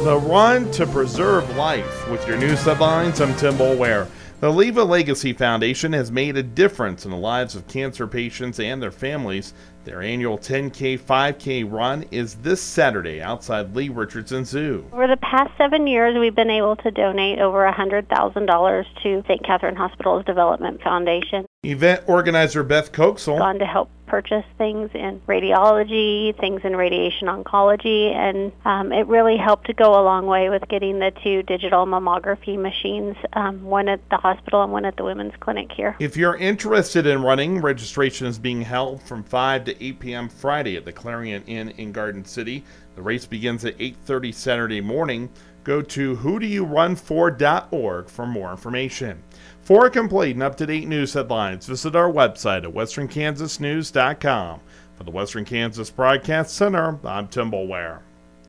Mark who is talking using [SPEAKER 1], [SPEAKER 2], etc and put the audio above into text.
[SPEAKER 1] The Run to Preserve Life. With your news headlines, I'm Tim Boulware. The Leave a Legacy Foundation has made a difference in the lives of cancer patients and their families. Their annual 10K, 5K run is this Saturday outside Lee Richardson Zoo.
[SPEAKER 2] Over the past 7 years, we've been able to donate over $100,000 to St. Catherine Hospital's Development Foundation.
[SPEAKER 1] Event organizer Beth Coxel
[SPEAKER 2] Gone to help purchase things in radiology, things in radiation oncology, and it really helped to go a long way with getting the 2 digital mammography machines, one at the hospital and one at the women's clinic here.
[SPEAKER 1] If you're interested in running, registration is being held from 5 to 8 p.m. Friday at the Clarion Inn in Garden City. The race begins at 8:30 Saturday morning. Go to whodoyourunfor.org for more information. For complete and up-to-date news headlines, visit our website at westernkansasnews.com. For the Western Kansas Broadcast Center, I'm Tim Boulware.